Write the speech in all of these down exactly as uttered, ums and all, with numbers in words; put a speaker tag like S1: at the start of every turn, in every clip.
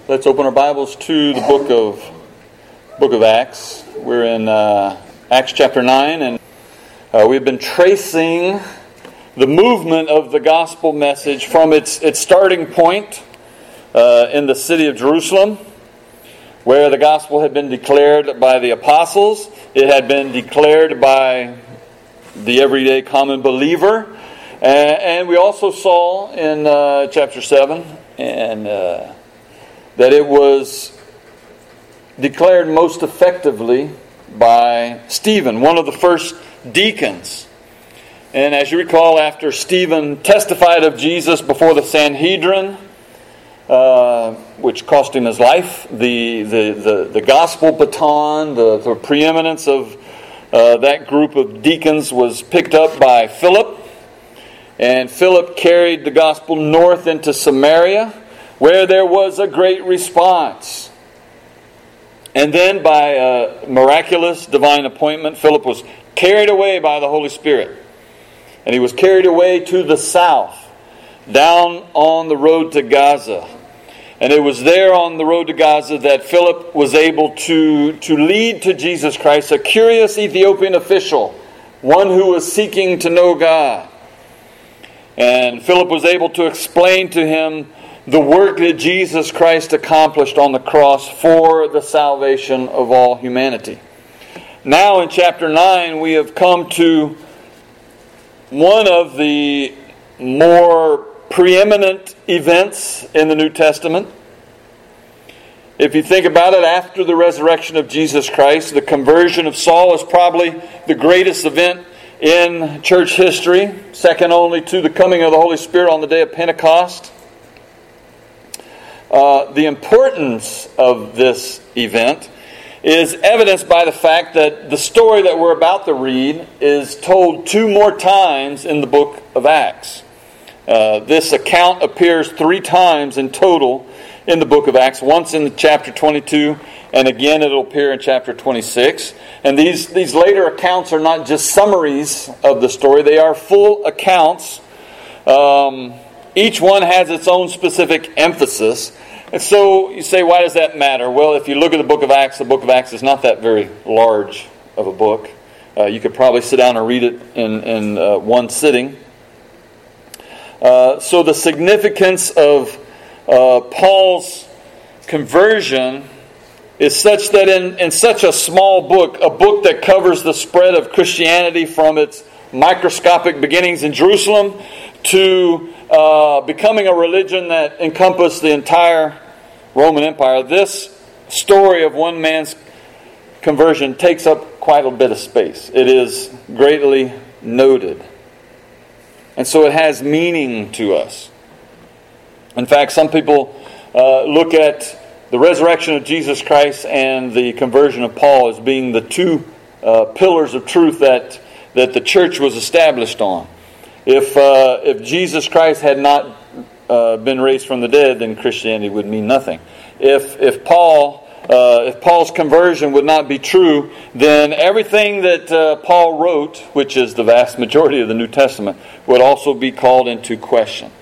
S1: Let's open our Bibles to the book of book of Acts. We're in uh, Acts chapter nine, and uh, we've been tracing the movement of the gospel message from its its starting point uh, in the city of Jerusalem, where the gospel had been declared by the apostles. It had been declared by the everyday common believer, and, and we also saw in uh, chapter seven and. Uh, that it was declared most effectively by Stephen, one of the first deacons. And as you recall, after Stephen testified of Jesus before the Sanhedrin, uh, which cost him his life, the the, the, the gospel baton, the, the preeminence of uh, that group of deacons was picked up by Philip. And Philip carried the gospel north into Samaria, where there was a great response. And then by a miraculous divine appointment, Philip was carried away by the Holy Spirit. And he was carried away to the south, down on the road to Gaza. And it was there on the road to Gaza that Philip was able to, to lead to Jesus Christ, a curious Ethiopian official, one who was seeking to know God. And Philip was able to explain to him the work that Jesus Christ accomplished on the cross for the salvation of all humanity. Now in chapter nine we have come to one of the more preeminent events in the New Testament. If you think about it, after the resurrection of Jesus Christ, the conversion of Saul is probably the greatest event in church history, second only to the coming of the Holy Spirit on the day of Pentecost. Uh, the importance of this event is evidenced by the fact that the story that we're about to read is told two more times in the book of Acts. Uh, this account appears three times in total in the book of Acts. Once in chapter twenty-two, and again it'll appear in chapter twenty-six. And these, these later accounts are not just summaries of the story, they are full accounts. Um, each one has its own specific emphasis. And so you say, why does that matter? Well, if you look at the book of Acts, the book of Acts is not that very large of a book. Uh, you could probably sit down and read it in, in uh, one sitting. Uh, so the significance of uh, Paul's conversion is such that in, in such a small book, a book that covers the spread of Christianity from its microscopic beginnings in Jerusalem to uh, becoming a religion that encompassed the entire Roman Empire, this story of one man's conversion takes up quite a bit of space. It is greatly noted. And so it has meaning to us. In fact, some people uh, look at the resurrection of Jesus Christ and the conversion of Paul as being the two uh, pillars of truth that, that the church was established on. If uh, if Jesus Christ had not uh, been raised from the dead, then Christianity would mean nothing. If if Paul uh, if Paul's conversion would not be true, then everything that uh, Paul wrote, which is the vast majority of the New Testament, would also be called into question.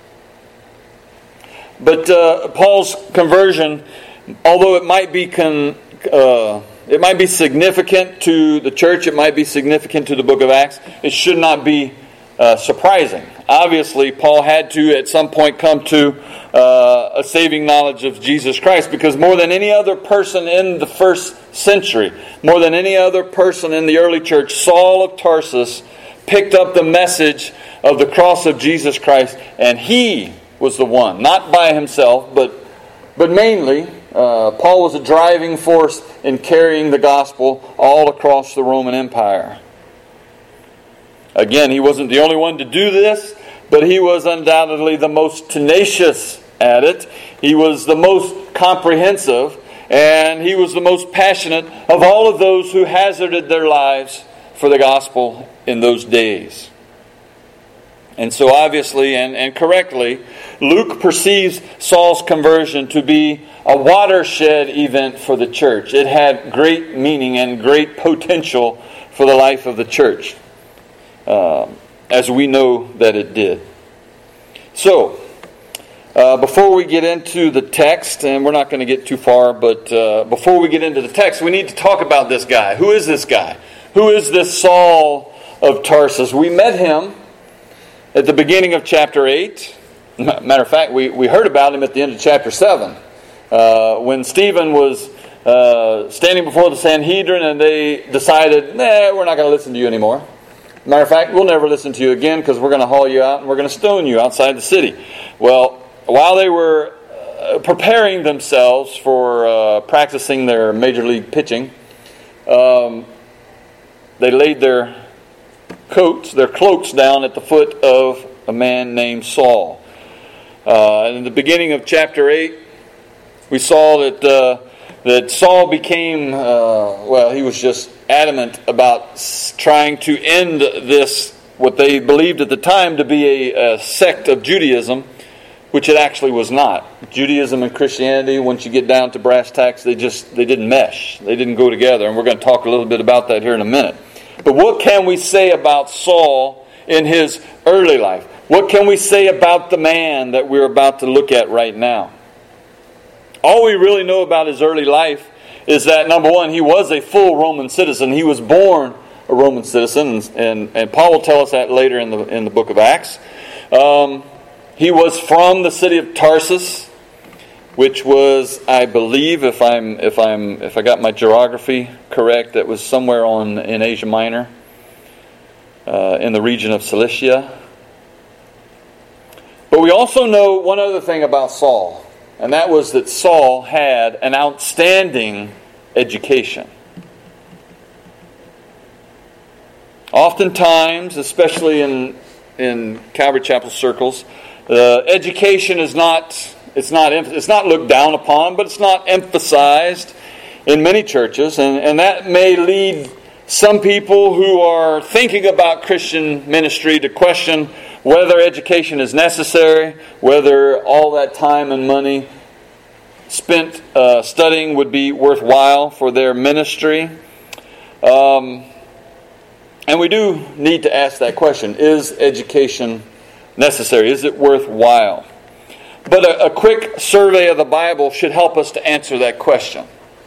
S1: But uh, Paul's conversion, although it might be con, uh, it might be significant to the church, it might be significant to the book of Acts, it should not be Uh, surprising. Obviously, Paul had to at some point come to uh, a saving knowledge of Jesus Christ, because more than any other person in the first century, more than any other person in the early church, Saul of Tarsus picked up the message of the cross of Jesus Christ, and he was the one, not by himself, but but mainly uh, Paul was a driving force in carrying the gospel all across the Roman Empire. Again, he wasn't the only one to do this, but he was undoubtedly the most tenacious at it. He was the most comprehensive, and he was the most passionate of all of those who hazarded their lives for the gospel in those days. And so obviously and, and correctly, Luke perceives Saul's conversion to be a watershed event for the church. It had great meaning and great potential for the life of the church. Uh, as we know that it did. So, Uh, before we get into the text, and we're not going to get too far, but uh, before we get into the text, we need to talk about this guy. Who is this guy? Who is this Saul of Tarsus? We met him at the beginning of chapter eight. Matter of fact, we, we heard about him at the end of chapter seven. Uh, when Stephen was uh, standing before the Sanhedrin and they decided, nah, we're not going to listen to you anymore. Matter of fact, we'll never listen to you again because we're going to haul you out and we're going to stone you outside the city. Well, while they were uh, preparing themselves for uh, practicing their major league pitching, um, they laid their coats, their cloaks down at the foot of a man named Saul. Uh, in the beginning of chapter eight, we saw that uh, that Saul became, uh, well, he was just adamant about trying to end this, what they believed at the time to be a, a sect of Judaism, which it actually was not. Judaism and Christianity, once you get down to brass tacks, they just they didn't mesh. They didn't go together, and we're going to talk a little bit about that here in a minute. But what can we say about Saul in his early life? What can we say about the man that we're about to look at right now? All we really know about his early life is that, number one, he was a full Roman citizen. He was born a Roman citizen, and, and, and Paul will tell us that later in the in the book of Acts. Um, he was from the city of Tarsus, which was, I believe, if I'm if I'm if I got my geography correct, that was somewhere on in Asia Minor, uh, in the region of Cilicia. But we also know one other thing about Saul, and that was that Saul had an outstanding education. Oftentimes, especially in in Calvary Chapel circles, uh, education is not it's not it's not looked down upon, but it's not emphasized in many churches, and, and that may lead some people who are thinking about Christian ministry to question whether education is necessary, whether all that time and money spent uh, studying would be worthwhile for their ministry. Um, and we do need to ask that question. Is education necessary? Is it worthwhile? But a, a quick survey of the Bible should help us to answer that question.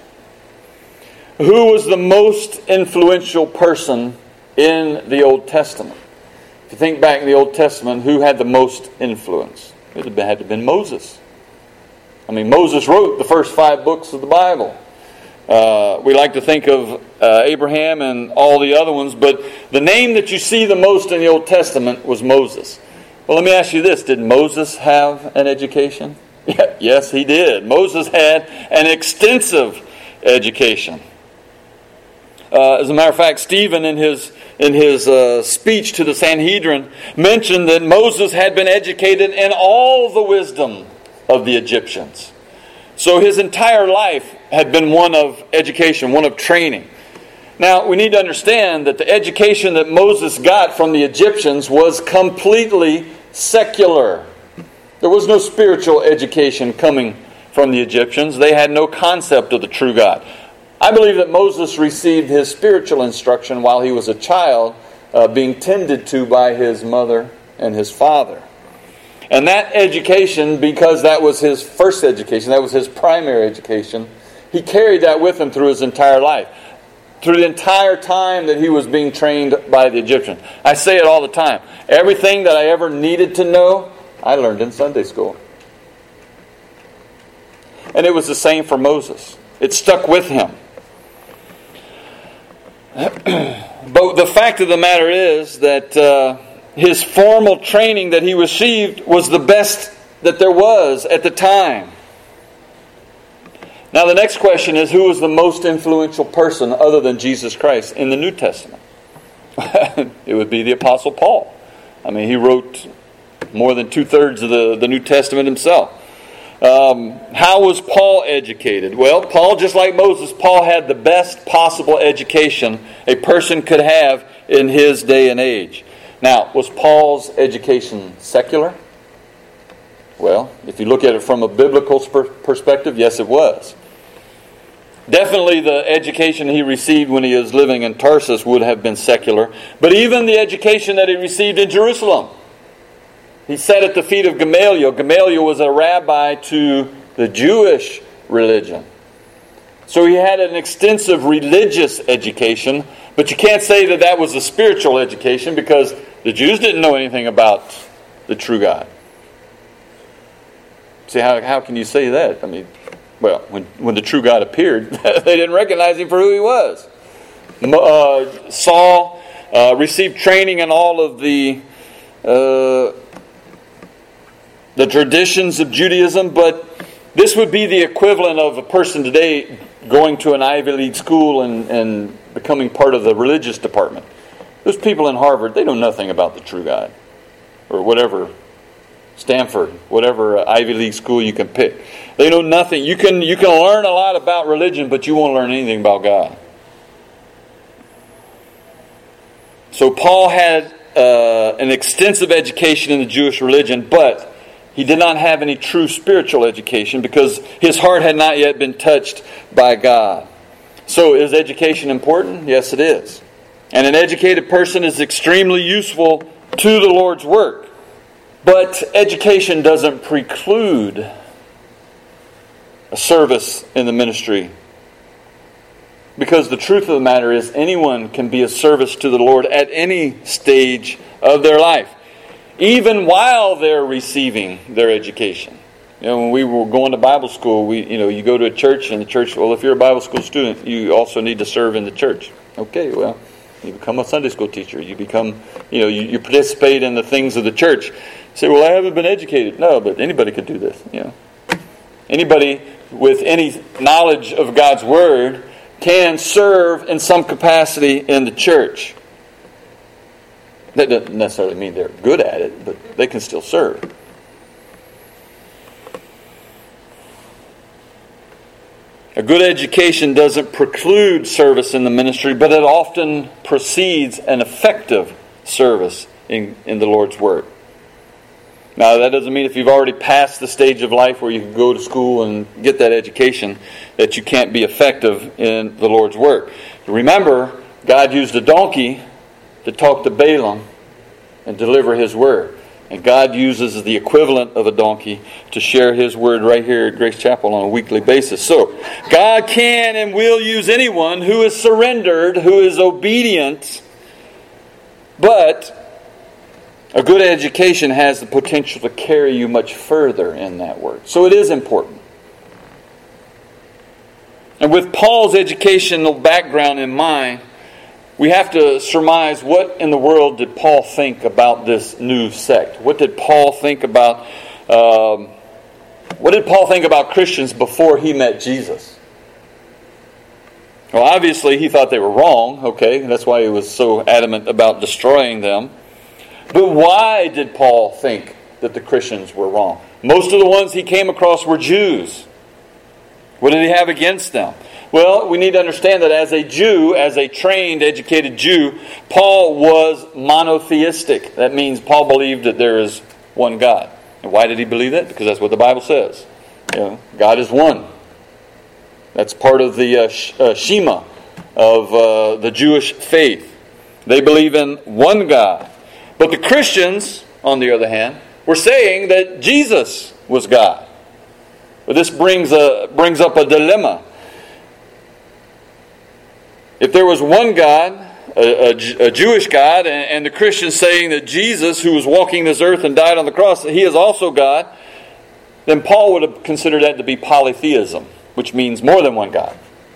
S1: Who was the most influential person in the Old Testament? If you think back in the Old Testament, who had the most influence? It had to have been Moses. I mean, Moses wrote the first five books of the Bible. Uh, we like to think of uh, Abraham and all the other ones, but the name that you see the most in the Old Testament was Moses. Well, let me ask you this. Did Moses have an education? Yes, he did. Moses had an extensive education. Uh, as a matter of fact, Stephen, in his in his uh, speech to the Sanhedrin, mentioned that Moses had been educated in all the wisdom of the Egyptians. So his entire life had been one of education, one of training. Now, we need to understand that the education that Moses got from the Egyptians was completely secular. There was no spiritual education coming from the Egyptians. They had no concept of the true God. I believe that Moses received his spiritual instruction while he was a child, uh, being tended to by his mother and his father. And that education, because that was his first education, that was his primary education, he carried that with him through his entire life. Through the entire time that he was being trained by the Egyptians. I say it all the time. Everything that I ever needed to know, I learned in Sunday school. And it was the same for Moses. It stuck with him. But the fact of the matter is that uh, his formal training that he received was the best that there was at the time. Now the next question is, who was the most influential person other than Jesus Christ in the New Testament? It would be the Apostle Paul. I mean, he wrote more than two-thirds of the, the New Testament himself. Um, how was Paul educated? Well, Paul, just like Moses, Paul had the best possible education a person could have in his day and age. Now, was Paul's education secular? Well, if you look at it from a biblical perspective, yes, it was. Definitely the education he received when he was living in Tarsus would have been secular. But even the education that he received in Jerusalem, He sat at the feet of Gamaliel. Gamaliel was a rabbi to the Jewish religion. So he had an extensive religious education, but you can't say that that was a spiritual education because the Jews didn't know anything about the true God. See, how, how can you say that? I mean, well, when, when the true God appeared, they didn't recognize him for who he was. Uh, Saul uh, received training in all of the uh, the traditions of Judaism, but this would be the equivalent of a person today going to an Ivy League school and, and becoming part of the religious department. Those people in Harvard, they know nothing about the true God. Or whatever, Stanford, whatever Ivy League school you can pick. They know nothing. You can, you can learn a lot about religion, but you won't learn anything about God. So Paul had uh, an extensive education in the Jewish religion, but he did not have any true spiritual education because his heart had not yet been touched by God. So is education important? Yes, it is. And an educated person is extremely useful to the Lord's work. But education doesn't preclude a service in the ministry. Because the truth of the matter is anyone can be a service to the Lord at any stage of their life. Even while they're receiving their education. You know, when we were going to Bible school, we you know, you go to a church and the church, well, if you're a Bible school student, you also need to serve in the church. Okay, well, you become a Sunday school teacher. You become, you know, you, you participate in the things of the church. You say, well, I haven't been educated. No, but anybody could do this. You know, anybody with any knowledge of God's Word can serve in some capacity in the church. That doesn't necessarily mean they're good at it, but they can still serve. A good education doesn't preclude service in the ministry, but it often precedes an effective service in, in the Lord's Word. Now, that doesn't mean if you've already passed the stage of life where you can go to school and get that education, that you can't be effective in the Lord's work. Remember, God used a donkey to talk to Balaam and deliver His Word. And God uses the equivalent of a donkey to share His Word right here at Grace Chapel on a weekly basis. So, God can and will use anyone who is surrendered, who is obedient, but a good education has the potential to carry you much further in that Word. So it is important. And with Paul's educational background in mind, we have to surmise what in the world did Paul think about this new sect? What did Paul think about? Um, what did Paul think about Christians before he met Jesus? Well, obviously he thought they were wrong. Okay, that's why he was so adamant about destroying them. But why did Paul think that the Christians were wrong? Most of the ones he came across were Jews. What did he have against them? Well, we need to understand that as a Jew, as a trained, educated Jew, Paul was monotheistic. That means Paul believed that there is one God. And why did he believe that? Because that's what the Bible says. You know, God is one. That's part of the uh, sh- uh, Shema of uh, the Jewish faith. They believe in one God. But the Christians, on the other hand, were saying that Jesus was God. But this brings a brings up a dilemma. If there was one God, a, a, a Jewish God, and, and the Christians saying that Jesus, who was walking this earth and died on the cross, He is also God, then Paul would have considered that to be polytheism, which means more than one God.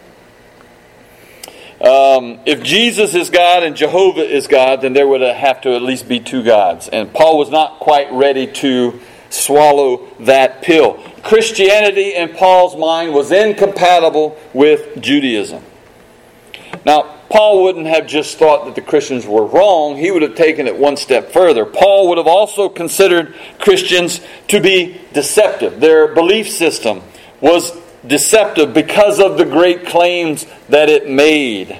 S1: Um, if Jesus is God and Jehovah is God, then there would have to at least be two gods. And Paul was not quite ready to swallow that pill. Christianity, in Paul's mind, was incompatible with Judaism. Now, Paul wouldn't have just thought that the Christians were wrong. He would have taken it one step further. Paul would have also considered Christians to be deceptive. Their belief system was deceptive because of the great claims that it made.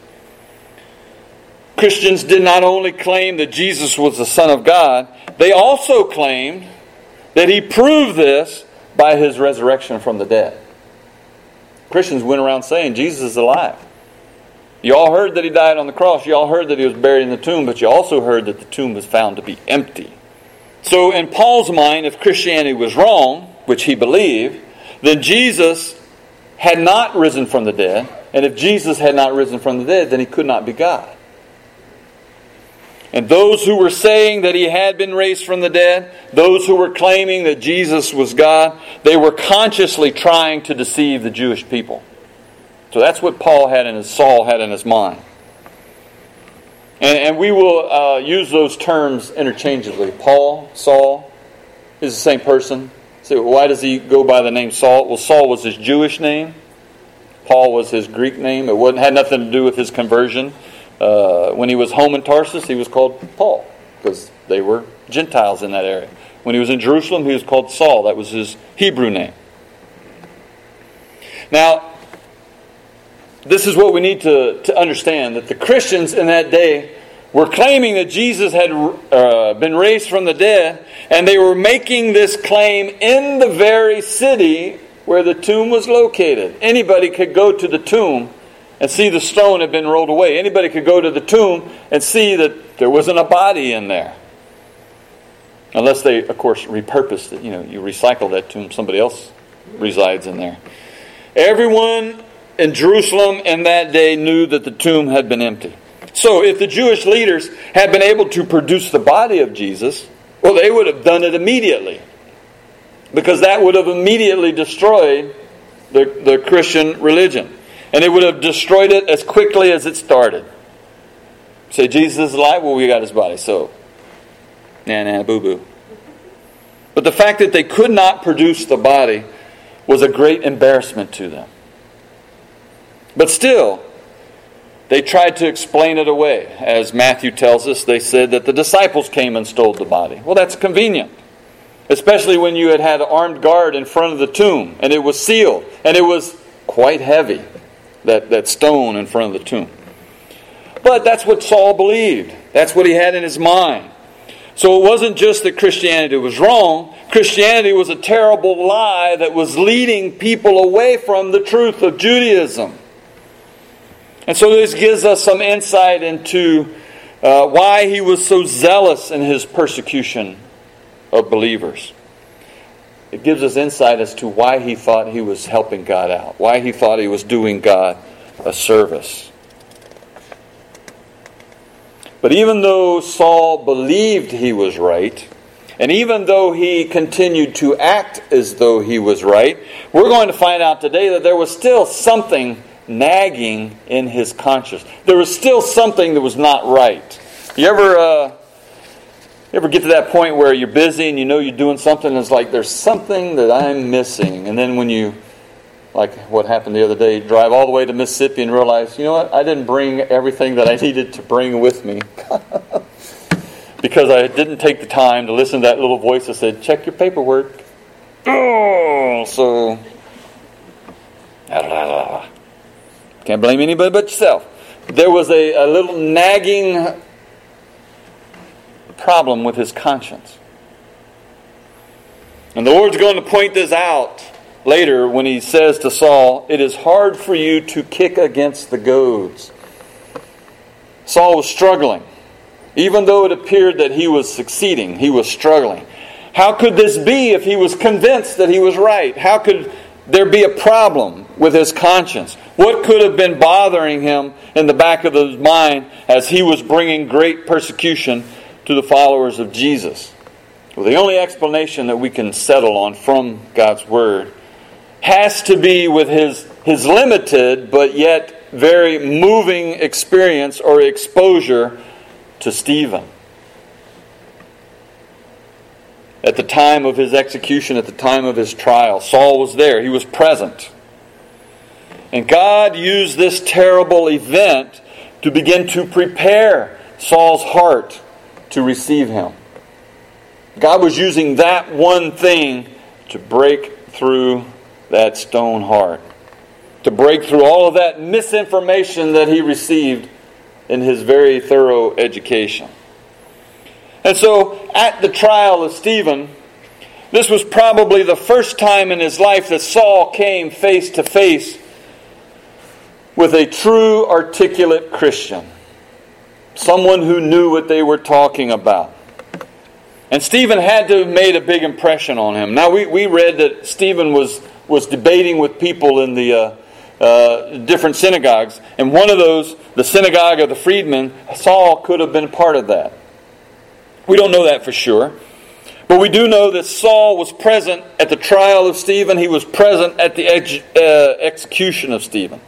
S1: Christians did not only claim that Jesus was the Son of God, they also claimed that He proved this by His resurrection from the dead. Christians went around saying Jesus is alive. You all heard that He died on the cross. You all heard that He was buried in the tomb, but you also heard that the tomb was found to be empty. So in Paul's mind, if Christianity was wrong, which he believed, then Jesus had not risen from the dead. And if Jesus had not risen from the dead, then he could not be God. And those who were saying that he had been raised from the dead, those who were claiming that Jesus was God, they were consciously trying to deceive the Jewish people. So that's what Paul had in his, Saul had in his mind. And, and we will uh, use those terms interchangeably. Paul, Saul, is the same person. So why does he go by the name Saul? Well, Saul was his Jewish name. Paul was his Greek name. It wasn't, had nothing to do with his conversion. Uh, when he was home in Tarsus, he was called Paul because they were Gentiles in that area. When he was in Jerusalem, he was called Saul. That was his Hebrew name. Now, this is what we need to, to understand, that the Christians in that day were claiming that Jesus had uh, been raised from the dead, and they were making this claim in the very city where the tomb was located. Anybody could go to the tomb and see the stone had been rolled away. Anybody could go to the tomb and see that there wasn't a body in there. Unless they, of course, repurposed it. You know, you recycle that tomb, somebody else resides in there. Everyone in Jerusalem in that day knew that the tomb had been empty. So if the Jewish leaders had been able to produce the body of Jesus, well, they would have done it immediately. Because that would have immediately destroyed the, the Christian religion. And it would have destroyed it as quickly as it started. Say, Jesus is alive? Well, we got his body. So, nah, nah, boo-boo. But the fact that they could not produce the body was a great embarrassment to them. But still, they tried to explain it away. As Matthew tells us, they said that the disciples came and stole the body. Well, that's convenient. Especially when you had had an armed guard in front of the tomb, and it was sealed, and it was quite heavy, that, that stone in front of the tomb. But that's what Saul believed. That's what he had in his mind. So it wasn't just that Christianity was wrong. Christianity was a terrible lie that was leading people away from the truth of Judaism. And so this gives us some insight into uh, why he was so zealous in his persecution of believers. It gives us insight as to why he thought he was helping God out, why he thought he was doing God a service. But even though Saul believed he was right, and even though he continued to act as though he was right, we're going to find out today that there was still something nagging in his conscience. There was still something that was not right. You ever uh, you ever get to that point where you're busy and you know you're doing something and it's like, there's something that I'm missing. And then when you, like what happened the other day, drive all the way to Mississippi and realize, you know what, I didn't bring everything that I needed to bring with me. Because I didn't take the time to listen to that little voice that said, check your paperwork. Oh, so... Can't blame anybody but yourself. There was a, a little nagging problem with his conscience. And the Lord's going to point this out later when he says to Saul, it is hard for you to kick against the goads. Saul was struggling. Even though it appeared that he was succeeding, he was struggling. How could this be if he was convinced that he was right? How could there be a problem with his conscience? What could have been bothering him in the back of his mind as he was bringing great persecution to the followers of Jesus? Well, the only explanation that we can settle on from God's Word has to be with his, his limited but yet very moving experience or exposure to Stephen. At the time of his execution, at the time of his trial, Saul was there. He was present. And God used this terrible event to begin to prepare Saul's heart to receive him. God was using that one thing to break through that stone heart. To break through all of that misinformation that he received in his very thorough education. And so, at the trial of Stephen, this was probably the first time in his life that Saul came face to face with a true, articulate Christian. Someone who knew what they were talking about. And Stephen had to have made a big impression on him. Now, we, we read that Stephen was, was debating with people in the uh, uh, different synagogues. And one of those, the synagogue of the freedmen, Saul could have been part of that. We don't know that for sure. But we do know that Saul was present at the trial of Stephen. He was present at the ex- uh, execution of Stephen.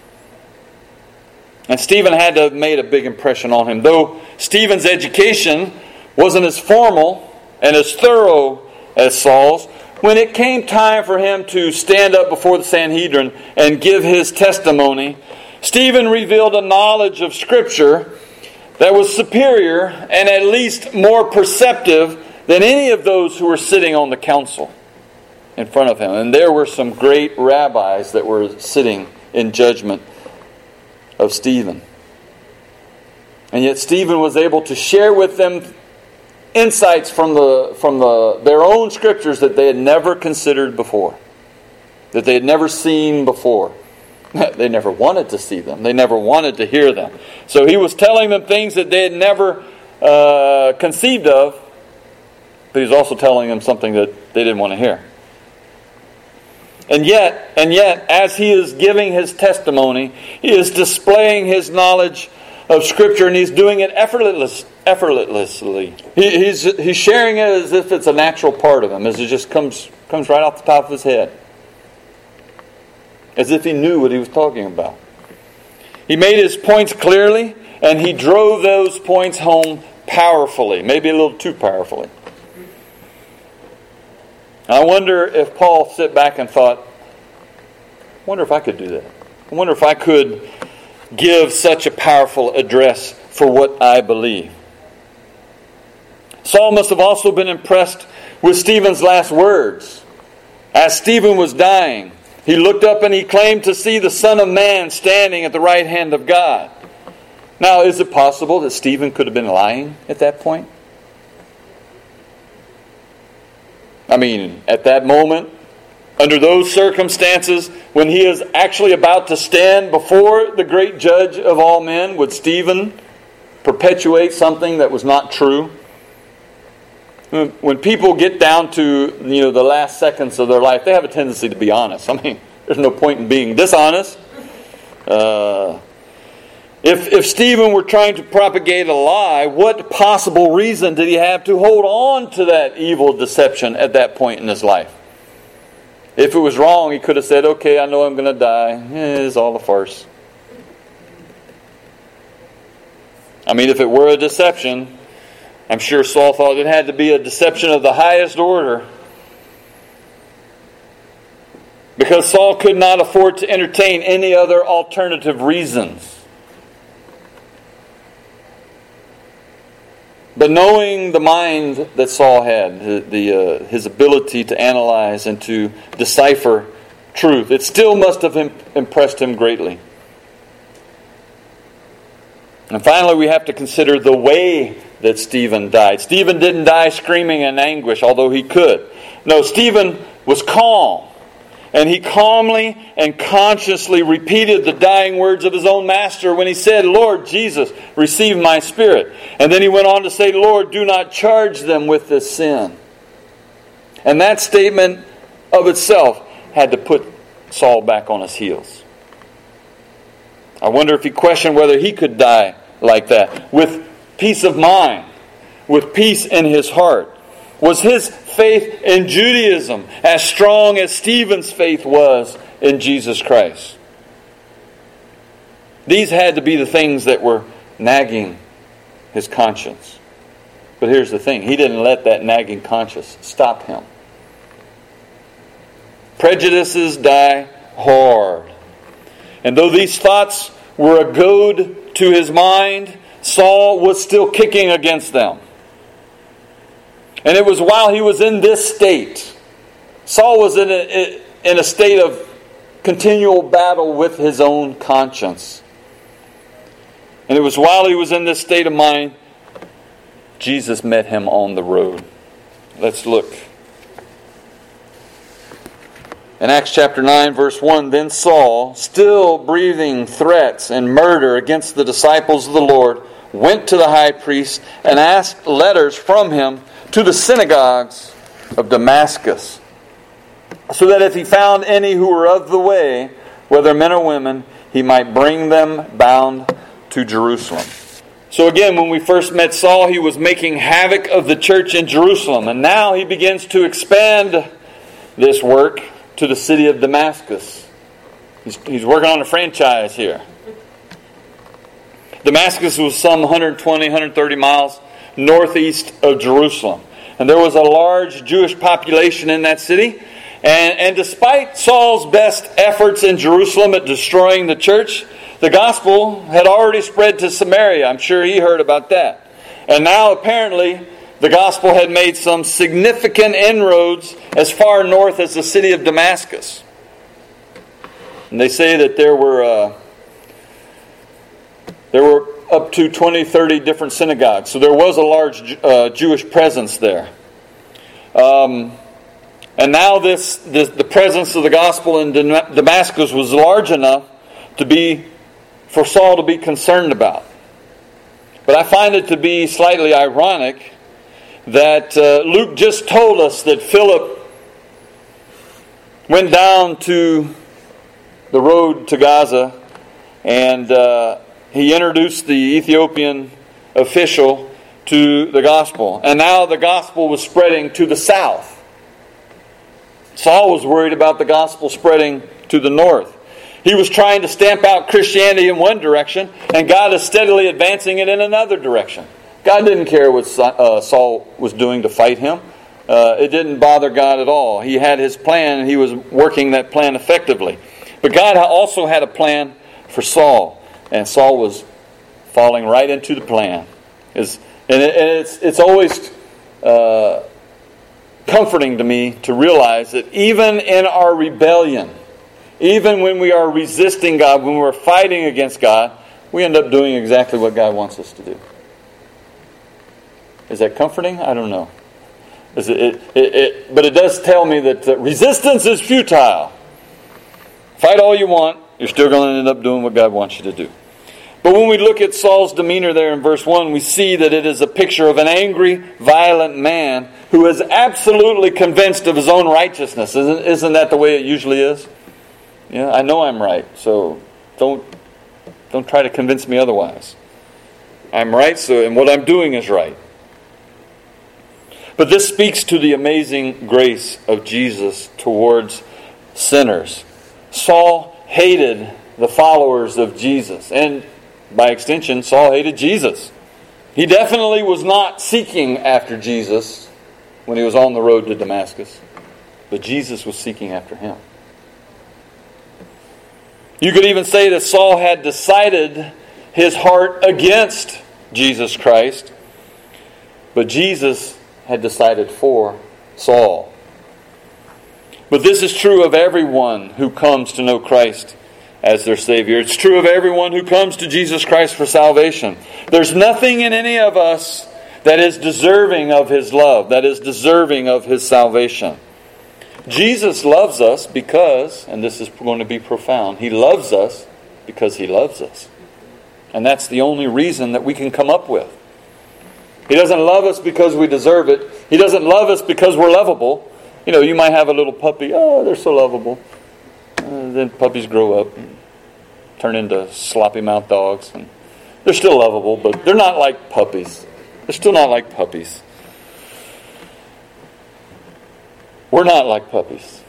S1: And Stephen had to have made a big impression on him. Though Stephen's education wasn't as formal and as thorough as Saul's, when it came time for him to stand up before the Sanhedrin and give his testimony, Stephen revealed a knowledge of Scripture that was superior and at least more perceptive than any of those who were sitting on the council in front of him. And there were some great rabbis that were sitting in judgment of Stephen. And yet Stephen was able to share with them insights from the from the their own scriptures that they had never considered before, that they had never seen before. They never wanted to see them. They never wanted to hear them. So he was telling them things that they had never uh, conceived of, but he was also telling them something that they didn't want to hear. And yet, and yet, as he is giving his testimony, he is displaying his knowledge of Scripture, and he's doing it effortless, effortlessly. He, he's he's sharing it as if it's a natural part of him, as it just comes comes right off the top of his head, as if he knew what he was talking about. He made his points clearly, and he drove those points home powerfully, maybe a little too powerfully. I wonder if Paul sat back and thought, I wonder if I could do that. I wonder if I could give such a powerful address for what I believe. Saul must have also been impressed with Stephen's last words. As Stephen was dying, he looked up and he claimed to see the Son of Man standing at the right hand of God. Now, is it possible that Stephen could have been lying at that point? I mean, at that moment, under those circumstances, when he is actually about to stand before the great judge of all men, would Stephen perpetuate something that was not true? When people get down to, you know, the last seconds of their life, they have a tendency to be honest. I mean, there's no point in being dishonest. Uh, if if Stephen were trying to propagate a lie, what possible reason did he have to hold on to that evil deception at that point in his life? If it was wrong, he could have said, okay, I know I'm going to die. Eh, it's all a farce. I mean, if it were a deception, I'm sure Saul thought it had to be a deception of the highest order. Because Saul could not afford to entertain any other alternative reasons. But knowing the mind that Saul had, the, the uh, his ability to analyze and to decipher truth, it still must have impressed him greatly. And finally, we have to consider the way that Stephen died. Stephen didn't die screaming in anguish, although he could. No, Stephen was calm. And he calmly and consciously repeated the dying words of his own master when he said, Lord Jesus, receive my spirit. And then he went on to say, Lord, do not charge them with this sin. And that statement of itself had to put Saul back on his heels. I wonder if he questioned whether he could die like that, with peace of mind, with peace in his heart. Was his faith in Judaism as strong as Stephen's faith was in Jesus Christ? These had to be the things that were nagging his conscience. But here's the thing. He didn't let that nagging conscience stop him. Prejudices die hard. And though these thoughts were a goad to his mind, Saul was still kicking against them. And it was while he was in this state, Saul was in a, in a state of continual battle with his own conscience. And it was while he was in this state of mind, Jesus met him on the road. Let's look. In Acts chapter nine, verse one, then Saul, still breathing threats and murder against the disciples of the Lord, went to the high priest and asked letters from him to the synagogues of Damascus, so that if he found any who were of the way, whether men or women, he might bring them bound to Jerusalem. So again, when we first met Saul, he was making havoc of the church in Jerusalem. And now he begins to expand this work to the city of Damascus. He's, he's working on a franchise here. Damascus was some one hundred twenty, one hundred thirty miles northeast of Jerusalem. And there was a large Jewish population in that city. And, and despite Saul's best efforts in Jerusalem at destroying the church, the gospel had already spread to Samaria. I'm sure he heard about that. And now apparently the gospel had made some significant inroads as far north as the city of Damascus. And they say that there were uh, there were up to twenty, thirty different synagogues. So there was a large uh, Jewish presence there. Um, and now this, this the presence of the gospel in Damascus was large enough to be for Saul to be concerned about. But I find it to be slightly ironic that uh, Luke just told us that Philip went down to the road to Gaza and uh, he introduced the Ethiopian official to the gospel. And now the gospel was spreading to the south. Saul was worried about the gospel spreading to the north. He was trying to stamp out Christianity in one direction, and God is steadily advancing it in another direction. God didn't care what Saul was doing to fight him. Uh, it didn't bother God at all. He had his plan, and he was working that plan effectively. But God also had a plan for Saul, and Saul was falling right into the plan. It's, and, it, and it's it's always uh, comforting to me to realize that even in our rebellion, even when we are resisting God, when we're fighting against God, we end up doing exactly what God wants us to do. Is that comforting? I don't know. Is it, it, it, it, but it does tell me that uh, resistance is futile. Fight all you want, you're still going to end up doing what God wants you to do. But when we look at Saul's demeanor there in verse one, we see that it is a picture of an angry, violent man who is absolutely convinced of his own righteousness. Isn't, isn't that the way it usually is? Yeah, I know I'm right, so don't don't try to convince me otherwise. I'm right, so and what I'm doing is right. But this speaks to the amazing grace of Jesus towards sinners. Saul hated the followers of Jesus, and by extension, Saul hated Jesus. He definitely was not seeking after Jesus when he was on the road to Damascus, but Jesus was seeking after him. You could even say that Saul had decided his heart against Jesus Christ, but Jesus had decided for Saul. But this is true of everyone who comes to know Christ as their Savior. It's true of everyone who comes to Jesus Christ for salvation. There's nothing in any of us that is deserving of His love, that is deserving of His salvation. Jesus loves us because, and this is going to be profound, He loves us because He loves us. And that's the only reason that we can come up with. He doesn't love us because we deserve it. He doesn't love us because we're lovable. You know, you might have a little puppy. Oh, they're so lovable. Uh, then puppies grow up and turn into sloppy-mouthed dogs. And they're still lovable, but they're not like puppies. They're still not like puppies. We're not like puppies.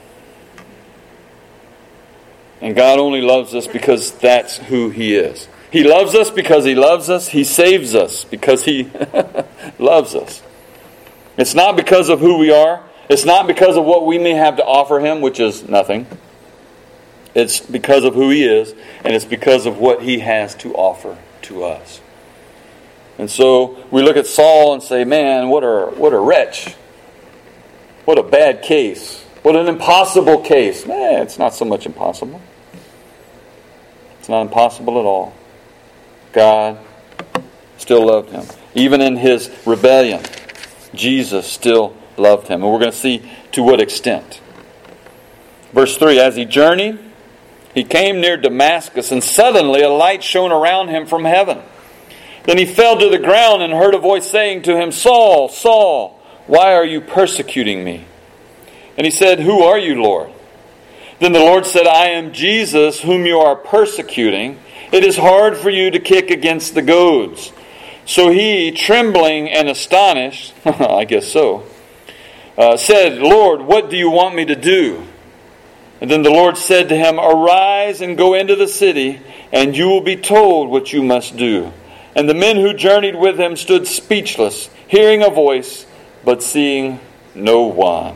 S1: And God only loves us because that's who He is. He loves us because He loves us. He saves us because He loves us. It's not because of who we are. It's not because of what we may have to offer Him, which is nothing. It's because of who He is, and it's because of what He has to offer to us. And so we look at Saul and say, man, what a, what a wretch. What a bad case. What an impossible case. Man, it's not so much impossible. It's not impossible at all. God still loved him. Even in his rebellion, Jesus still loved him. And we're going to see to what extent. Verse three, as he journeyed, he came near Damascus, and suddenly a light shone around him from heaven. Then he fell to the ground and heard a voice saying to him, Saul, Saul, why are you persecuting me? And he said, who are you, Lord? Then the Lord said, I am Jesus, whom you are persecuting. It is hard for you to kick against the goads. So he, trembling and astonished, I guess so, uh, said, Lord, what do you want me to do? And then the Lord said to him, arise and go into the city, and you will be told what you must do. And the men who journeyed with him stood speechless, hearing a voice, but seeing no one.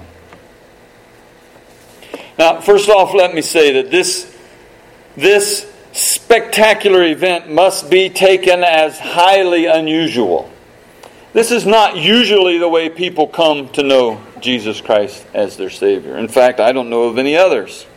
S1: Now, first off, let me say that this, this spectacular event must be taken as highly unusual. This is not usually the way people come to know Jesus Christ as their Savior. In fact, I don't know of any others.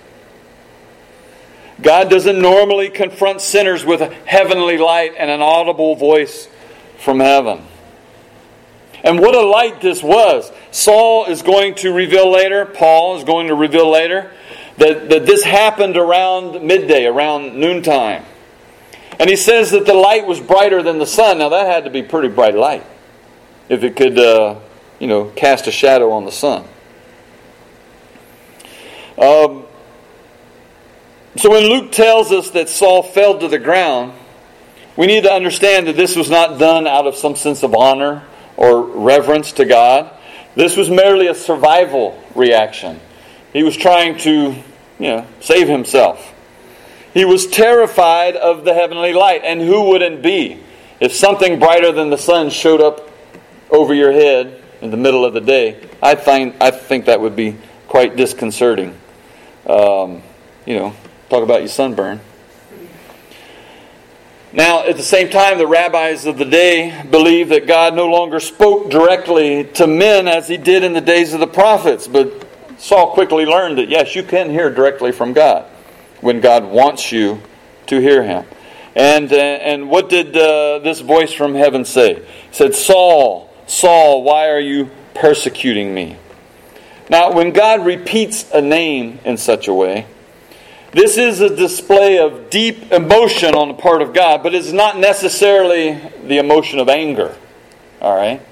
S1: God doesn't normally confront sinners with a heavenly light and an audible voice from heaven. And what a light this was. Saul is going to reveal later, Paul is going to reveal later, that, that this happened around midday, around noontime. And he says that the light was brighter than the sun. Now that had to be pretty bright light, if it could, uh, you know, cast a shadow on the sun. Um, so when Luke tells us that Saul fell to the ground, we need to understand that this was not done out of some sense of honor or reverence to God. This was merely a survival reaction. He was trying to, you know, save himself. He was terrified of the heavenly light. And who wouldn't be if something brighter than the sun showed up over your head in the middle of the day? I find I think that would be quite disconcerting. Um, you know, talk about your sunburn. Now, at the same time, the rabbis of the day believed that God no longer spoke directly to men as he did in the days of the prophets. But Saul quickly learned that, yes, you can hear directly from God when God wants you to hear him. And, uh, and what did uh, this voice from heaven say? It said, Saul, Saul, why are you persecuting me? Now, when God repeats a name in such a way, this is a display of deep emotion on the part of God, but it's not necessarily the emotion of anger. All right?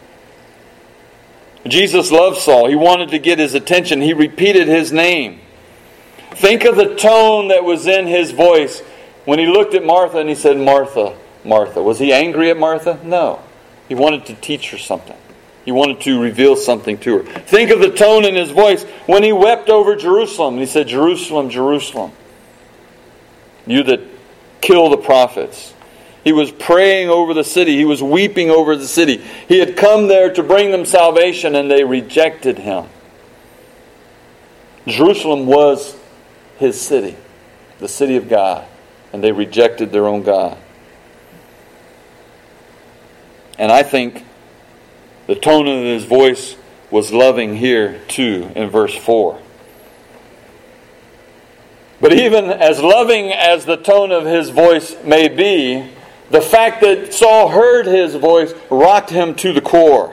S1: Jesus loved Saul. He wanted to get his attention. He repeated his name. Think of the tone that was in his voice when he looked at Martha and he said, Martha, Martha. Was he angry at Martha? No. He wanted to teach her something. He wanted to reveal something to her. Think of the tone in his voice when he wept over Jerusalem. He said, Jerusalem, Jerusalem, you that kill the prophets. He was praying over the city. He was weeping over the city. He had come there to bring them salvation, and they rejected him. Jerusalem was his city, the city of God, and they rejected their own God. And I think the tone of his voice was loving here too in verse four. But even as loving as the tone of his voice may be, the fact that Saul heard his voice rocked him to the core.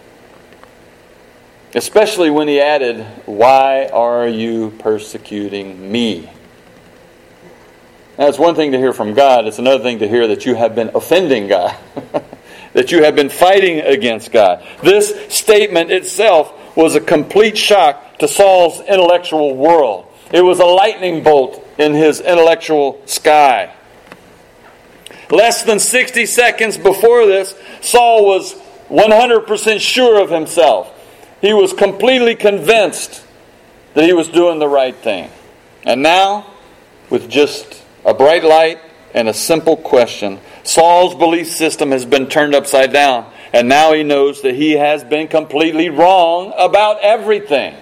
S1: Especially when he added, why are you persecuting me? Now, it's one thing to hear from God. It's another thing to hear that you have been offending God. That you have been fighting against God. This statement itself was a complete shock to Saul's intellectual world. It was a lightning bolt in his intellectual sky. Less than sixty seconds before this, Saul was one hundred percent sure of himself. He was completely convinced that he was doing the right thing. And now, with just a bright light and a simple question, Saul's belief system has been turned upside down. And now he knows that he has been completely wrong about everything.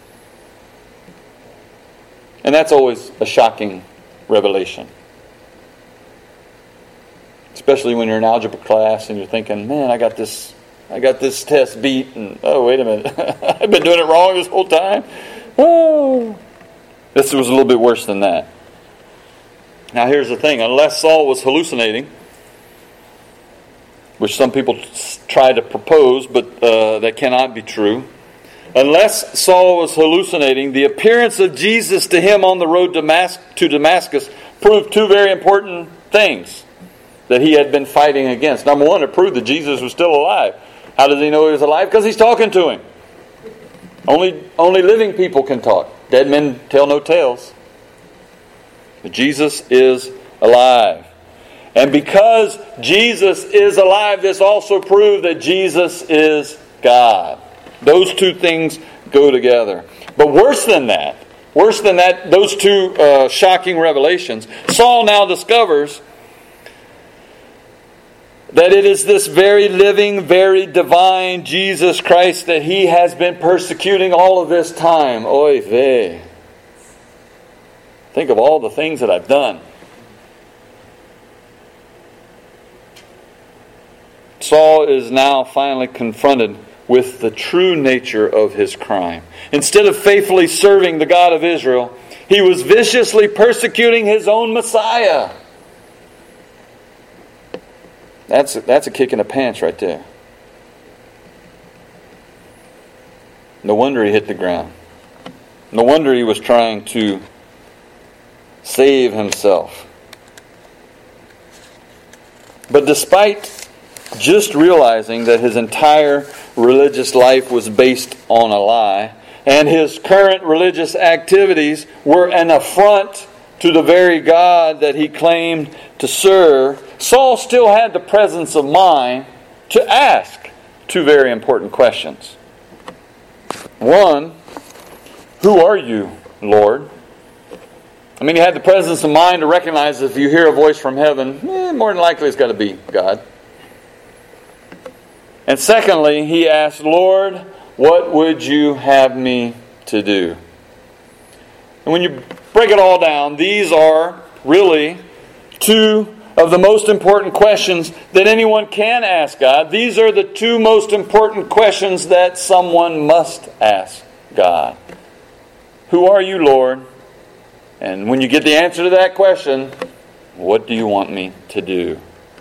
S1: And that's always a shocking revelation. Especially when you're in algebra class and you're thinking, man, I got this I got this test beat, and oh, wait a minute, I've been doing it wrong this whole time. Oh, this was a little bit worse than that. Now here's the thing, unless Saul was hallucinating, which some people try to propose, but uh, that cannot be true. Unless Saul was hallucinating, the appearance of Jesus to him on the road to Damascus proved two very important things that he had been fighting against. Number one, it proved that Jesus was still alive. How does he know he was alive? Because he's talking to him. Only, only living people can talk. Dead men tell no tales. But Jesus is alive. And because Jesus is alive, this also proves that Jesus is God. Those two things go together. But worse than that, worse than that, those two uh, shocking revelations, Saul now discovers that it is this very living, very divine Jesus Christ that he has been persecuting all of this time. Oy vey. Think of all the things that I've done. Saul is now finally confronted with the true nature of his crime. Instead of faithfully serving the God of Israel, he was viciously persecuting his own Messiah. That's a, that's a kick in the pants right there. No wonder he hit the ground. No wonder he was trying to save himself. But despite just realizing that his entire religious life was based on a lie, and his current religious activities were an affront to the very God that he claimed to serve, Saul still had the presence of mind to ask two very important questions. One, who are you, Lord? I mean, he had the presence of mind to recognize that if you hear a voice from heaven, eh, more than likely it's got to be God. And secondly, he asked, Lord, what would you have me to do? And when you break it all down, these are really two of the most important questions that anyone can ask God. These are the two most important questions that someone must ask God. Who are you, Lord? And when you get the answer to that question, what do you want me to do?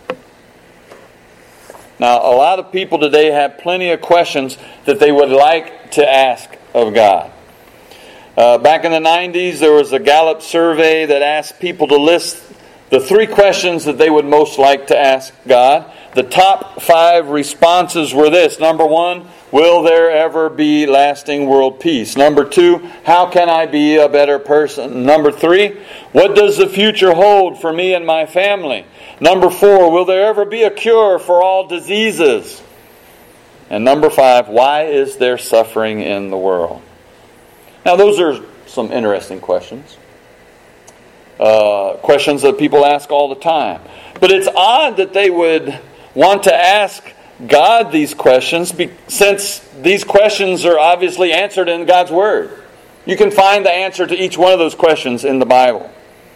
S1: Now, a lot of people today have plenty of questions that they would like to ask of God. Uh, back in the nineties, there was a Gallup survey that asked people to list the three questions that they would most like to ask God. The top five responses were this. Number one, will there ever be lasting world peace? Number two, how can I be a better person? Number three, what does the future hold for me and my family? Number four, will there ever be a cure for all diseases? And number five, why is there suffering in the world? Now, those are some interesting questions. Uh, questions that people ask all the time. But it's odd that they would want to ask God these questions, since these questions are obviously answered in God's Word. You can find the answer to each one of those questions in the Bible.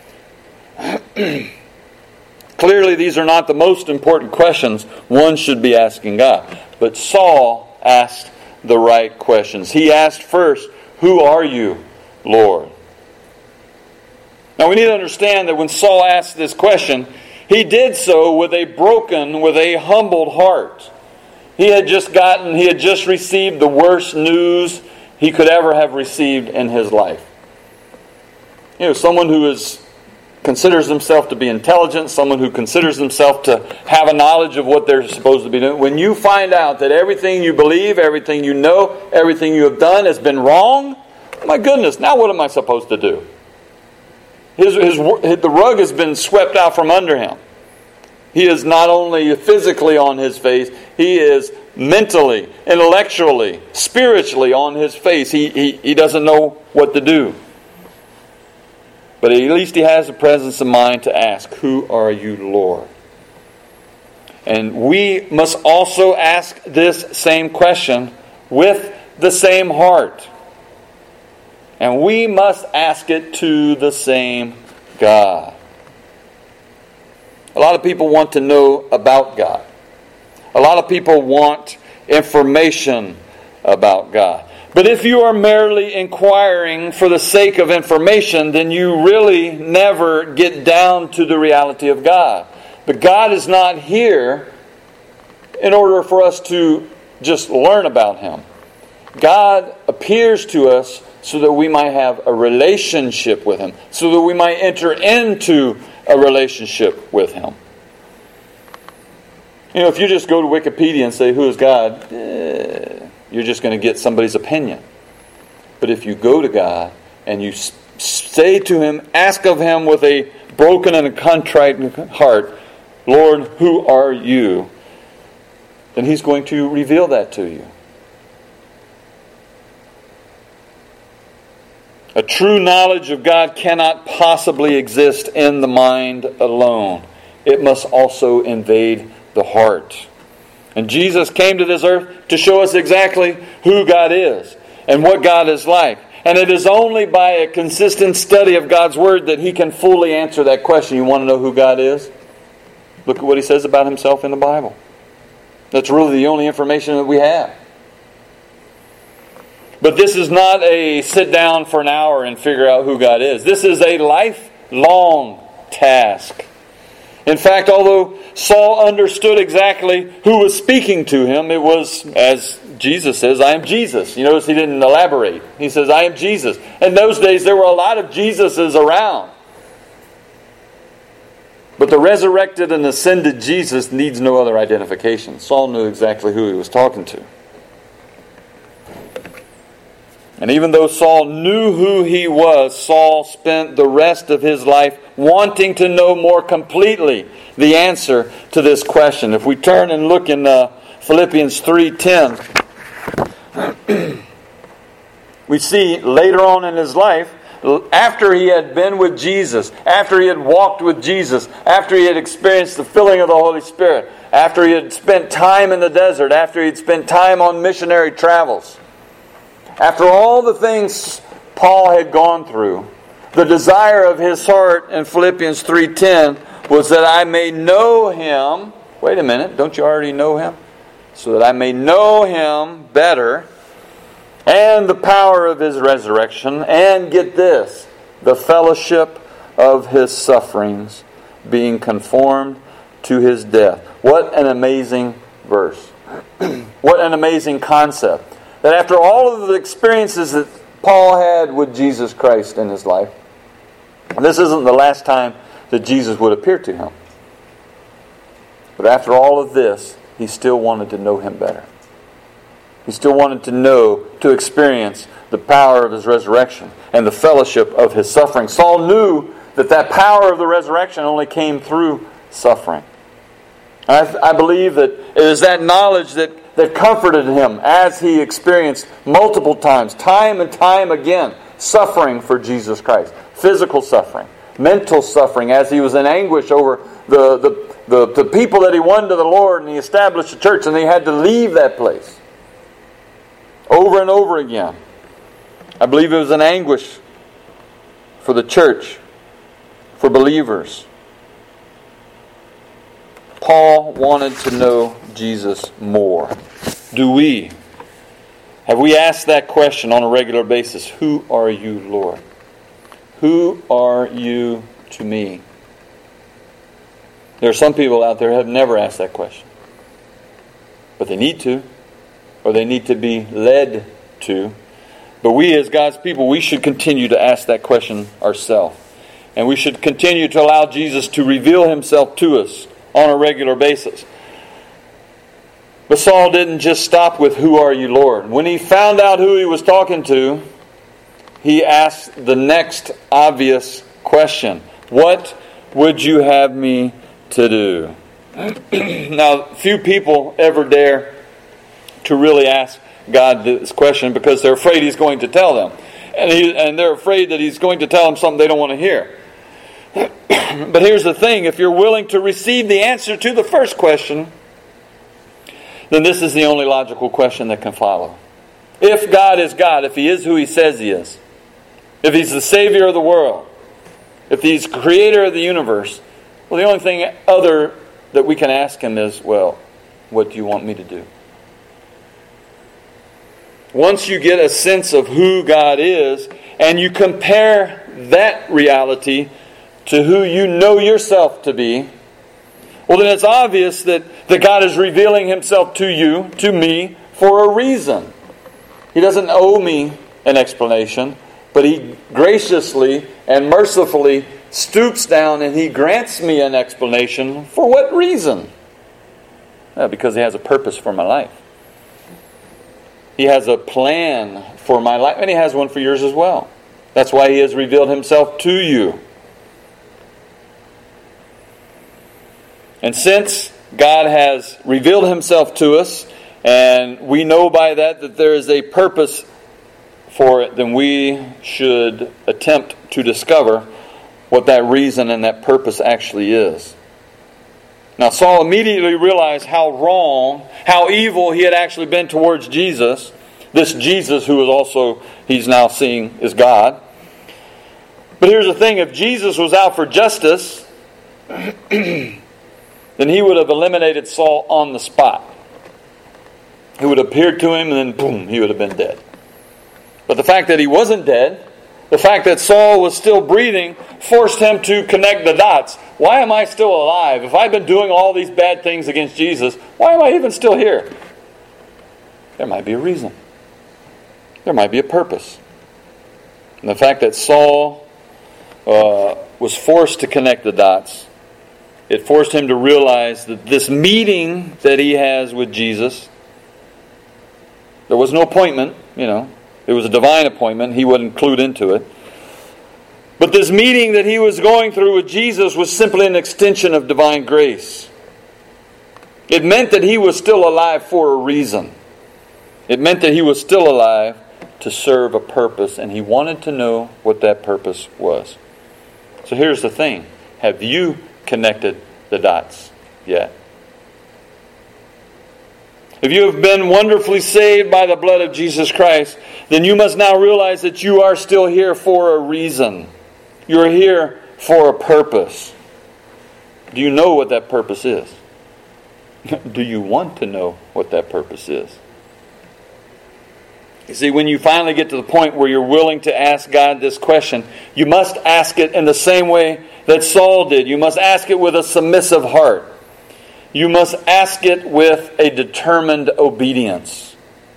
S1: Clearly, these are not the most important questions one should be asking God. But Saul asked the right questions. He asked first, who are you, Lord? Now we need to understand that when Saul asked this question, he did so with a broken, with a humbled heart. He had just gotten, he had just received the worst news he could ever have received in his life. You know, someone who is considers himself to be intelligent, someone who considers himself to have a knowledge of what they're supposed to be doing. When you find out that everything you believe, everything you know, everything you have done has been wrong, my goodness, now what am I supposed to do? His, his, the rug has been swept out from under him. He is not only physically on his face, he is mentally, intellectually, spiritually on his face. He, he, he doesn't know what to do. But at least he has the presence of mind to ask, who are you, Lord? And we must also ask this same question with the same heart. And we must ask it to the same God. A lot of people want to know about God. A lot of people want information about God. But if you are merely inquiring for the sake of information, then you really never get down to the reality of God. But God is not here in order for us to just learn about Him. God appears to us so that we might have a relationship with Him, so that we might enter into a relationship with Him. You know, if you just go to Wikipedia and say, who is God? Eh, you're just going to get somebody's opinion. But if you go to God and you say to Him, ask of Him with a broken and a contrite heart, Lord, who are you? Then He's going to reveal that to you. A true knowledge of God cannot possibly exist in the mind alone. It must also invade the heart. And Jesus came to this earth to show us exactly who God is and what God is like. And it is only by a consistent study of God's Word that He can fully answer that question. You want to know who God is? Look at what He says about Himself in the Bible. That's really the only information that we have. But this is not a sit down for an hour and figure out who God is. This is a lifelong task. In fact, although Saul understood exactly who was speaking to him, it was, as Jesus says, I am Jesus. You notice he didn't elaborate. He says, I am Jesus. In those days, there were a lot of Jesuses around. But the resurrected and ascended Jesus needs no other identification. Saul knew exactly who he was talking to. And even though Saul knew who he was, Saul spent the rest of his life wanting to know more completely the answer to this question. If we turn and look in uh, Philippians three ten, we see later on in his life, after he had been with Jesus, after he had walked with Jesus, after he had experienced the filling of the Holy Spirit, after he had spent time in the desert, after he had spent time on missionary travels, after all the things Paul had gone through, the desire of his heart in Philippians three ten was that I may know Him. Wait a minute, don't you already know Him? So that I may know Him better and the power of His resurrection, and get this, the fellowship of His sufferings, being conformed to His death. What an amazing verse. What an amazing concept. That after all of the experiences that Paul had with Jesus Christ in his life, this isn't the last time that Jesus would appear to him. But after all of this, he still wanted to know Him better. He still wanted to know, to experience the power of His resurrection and the fellowship of His suffering. Saul knew that that power of the resurrection only came through suffering. I, I believe that it is that knowledge that that comforted him as he experienced multiple times, time and time again, suffering for Jesus Christ. Physical suffering, mental suffering as he was in anguish over the, the, the, the people that he won to the Lord, and he established a church and he had to leave that place. Over and over again. I believe it was an anguish for the church, for believers. Paul wanted to know Jesus more. Do we? Have we asked that question on a regular basis? Who are you, Lord? Who are you to me? There are some people out there who have never asked that question. But they need to. Or they need to be led to. But we as God's people, we should continue to ask that question ourselves. And we should continue to allow Jesus to reveal Himself to us on a regular basis. But Saul didn't just stop with, who are you, Lord? When he found out who he was talking to, he asked the next obvious question. What would you have me to do? Now, few people ever dare to really ask God this question because they're afraid He's going to tell them. And, he, and they're afraid that He's going to tell them something they don't want to hear. But here's the thing, if you're willing to receive the answer to the first question, then this is the only logical question that can follow. If God is God, if He is who He says He is, if He's the Savior of the world, if He's Creator of the universe, well, the only thing other that we can ask Him is, well, what do you want me to do? Once you get a sense of who God is, and you compare that reality to who you know yourself to be, well, then it's obvious that, that God is revealing Himself to you, to me, for a reason. He doesn't owe me an explanation, but He graciously and mercifully stoops down and He grants me an explanation. For what reason? Well, because He has a purpose for my life. He has a plan for my life, and He has one for yours as well. That's why He has revealed Himself to you. And since God has revealed Himself to us, and we know by that that there is a purpose for it, then we should attempt to discover what that reason and that purpose actually is. Now, Saul immediately realized how wrong, how evil he had actually been towards Jesus. This Jesus who is also, he's now seeing, is God. But here's the thing, if Jesus was out for justice, then He would have eliminated Saul on the spot. He would have appeared to him and then boom, he would have been dead. But the fact that he wasn't dead, the fact that Saul was still breathing, forced him to connect the dots. Why am I still alive? If I've been doing all these bad things against Jesus, why am I even still here? There might be a reason. There might be a purpose. And the fact that Saul uh, was forced to connect the dots, it forced him to realize that this meeting that he has with Jesus, there was no appointment, you know. It was a divine appointment. He wasn't clued into it. But this meeting that he was going through with Jesus was simply an extension of divine grace. It meant that he was still alive for a reason. It meant that he was still alive to serve a purpose, and he wanted to know what that purpose was. So here's the thing. Have you connected the dots yet? If you have been wonderfully saved by the blood of Jesus Christ, then you must now realize that you are still here for a reason. You're here for a purpose. Do you know what that purpose is? Do you want to know what that purpose is? You see, when you finally get to the point where you're willing to ask God this question, you must ask it in the same way that Saul did. You must ask it with a submissive heart. You must ask it with a determined obedience.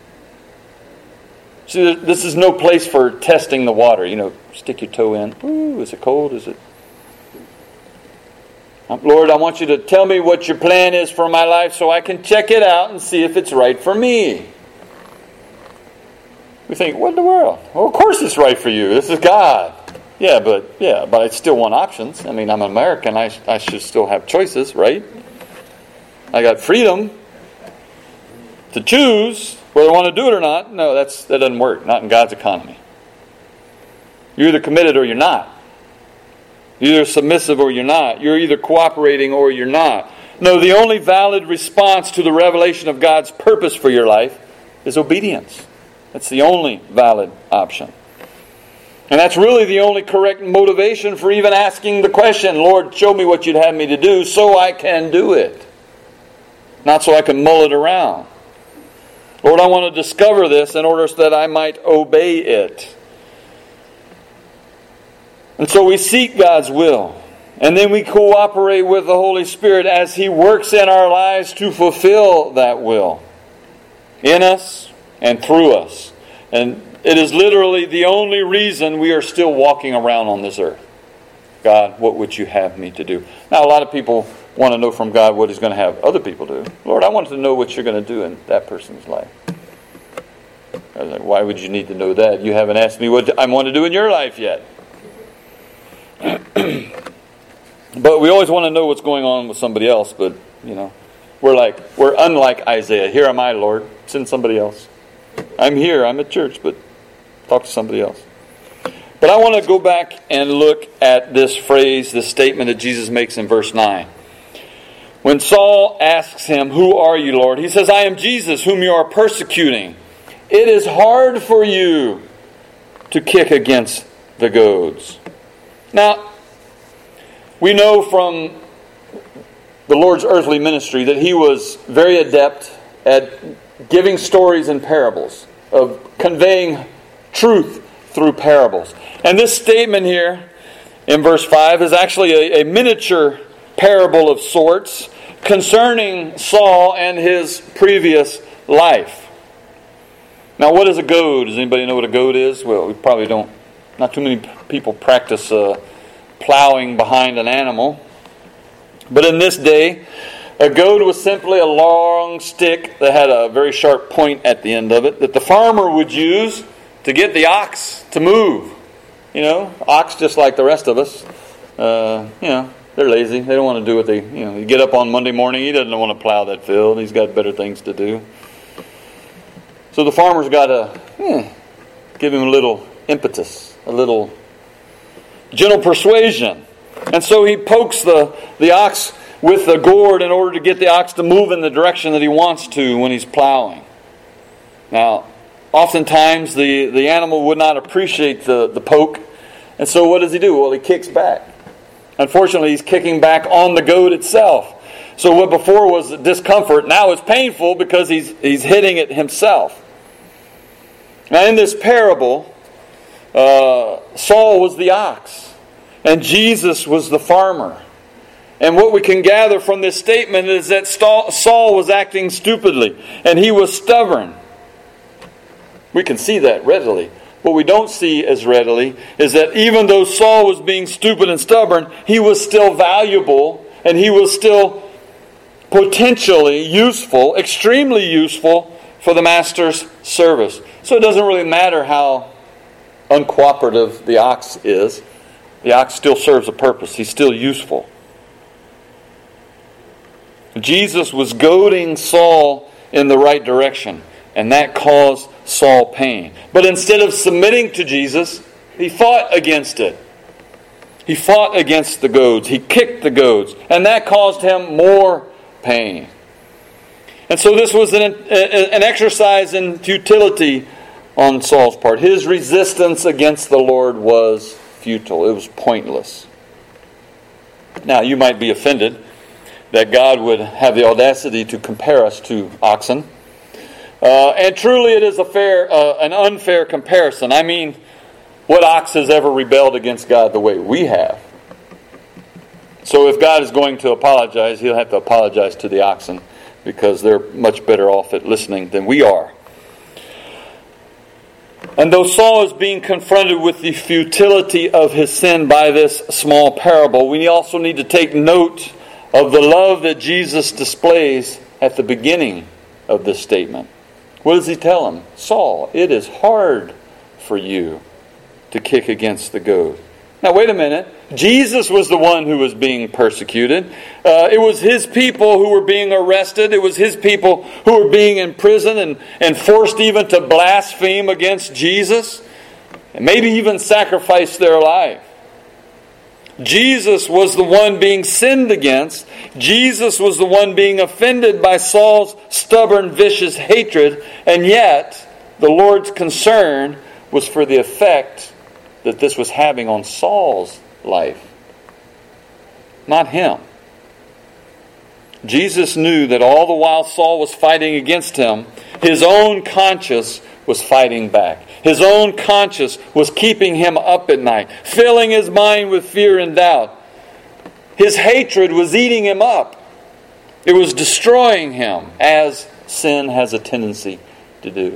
S1: See, this is no place for testing the water. You know, stick your toe in. Ooh, is it cold? Is it? Lord, I want you to tell me what your plan is for my life so I can check it out and see if it's right for me. We think, what in the world? Well, of course it's right for you. This is God. Yeah, but yeah, but I still want options. I mean, I'm an American. I, I should still have choices, right? I got freedom to choose whether I want to do it or not. No, that's that doesn't work. Not in God's economy. You're either committed or you're not. You're either submissive or you're not. You're either cooperating or you're not. No, the only valid response to the revelation of God's purpose for your life is obedience. That's the only valid option. And that's really the only correct motivation for even asking the question, Lord, show me what you'd have me to do so I can do it. Not so I can mull it around. Lord, I want to discover this in order so that I might obey it. And so we seek God's will. And then we cooperate with the Holy Spirit as He works in our lives to fulfill that will. In us and through us. And it is literally the only reason we are still walking around on this earth. God, what would you have me to do? Now, a lot of people want to know from God what He's going to have other people do. Lord, I want to know what you're going to do in that person's life. I was like, why would you need to know that? You haven't asked me what I want to do in your life yet. But we always want to know what's going on with somebody else. But, you know, we're like, we're unlike Isaiah. Here am I, Lord. Send somebody else. I'm here. I'm at church, but talk to somebody else. But I want to go back and look at this phrase, this statement that Jesus makes in verse nine. When Saul asks him, who are you, Lord? He says, I am Jesus, whom you are persecuting. It is hard for you to kick against the goads. Now, we know from the Lord's earthly ministry that He was very adept at giving stories and parables, of conveying truth through parables. And this statement here in verse five is actually a, a miniature parable of sorts concerning Saul and his previous life. Now, what is a goad? Does anybody know what a goad is? Well, we probably don't. Not too many people practice uh, plowing behind an animal. But in this day, A goad was simply a long stick that had a very sharp point at the end of it that the farmer would use to get the ox to move. You know, ox just like the rest of us. Uh, you know, they're lazy. They don't want to do what they, you know, you get up on Monday morning, he doesn't want to plow that field. He's got better things to do. So the farmer's got to hmm, give him a little impetus, a little gentle persuasion. And so he pokes the, the ox with the gourd in order to get the ox to move in the direction that he wants to when he's plowing. Now, oftentimes the, the animal would not appreciate the, the poke. And so what does he do? Well, he kicks back. Unfortunately, he's kicking back on the goad itself. So what before was discomfort, now it's painful because he's, he's hitting it himself. Now in this parable, uh, Saul was the ox and Jesus was the farmer. And what we can gather from this statement is that Saul was acting stupidly and he was stubborn. We can see that readily. What we don't see as readily is that even though Saul was being stupid and stubborn, he was still valuable and he was still potentially useful, extremely useful for the master's service. So it doesn't really matter how uncooperative the ox is. The ox still serves a purpose. He's still useful. Jesus was goading Saul in the right direction, and that caused Saul pain. But instead of submitting to Jesus, he fought against it. He fought against the goads. He kicked the goads, and that caused him more pain. And so this was an, an exercise in futility on Saul's part. His resistance against the Lord was futile. It was pointless. Now, you might be offended that God would have the audacity to compare us to oxen. Uh, and truly it is a fair, uh, an unfair comparison. I mean, what ox has ever rebelled against God the way we have? So if God is going to apologize, He'll have to apologize to the oxen because they're much better off at listening than we are. And though Saul is being confronted with the futility of his sin by this small parable, we also need to take note of the love that Jesus displays at the beginning of this statement. What does He tell him? Saul, it is hard for you to kick against the goad. Now wait a minute. Jesus was the one who was being persecuted. Uh, it was His people who were being arrested. It was His people who were being in prison and, and forced even to blaspheme against Jesus. And maybe even sacrifice their life. Jesus was the one being sinned against. Jesus was the one being offended by Saul's stubborn, vicious hatred. And yet, the Lord's concern was for the effect that this was having on Saul's life. Not him. Jesus knew that all the while Saul was fighting against him, his own conscience was fighting back. His own conscience was keeping him up at night, filling his mind with fear and doubt. His hatred was eating him up. It was destroying him, as sin has a tendency to do.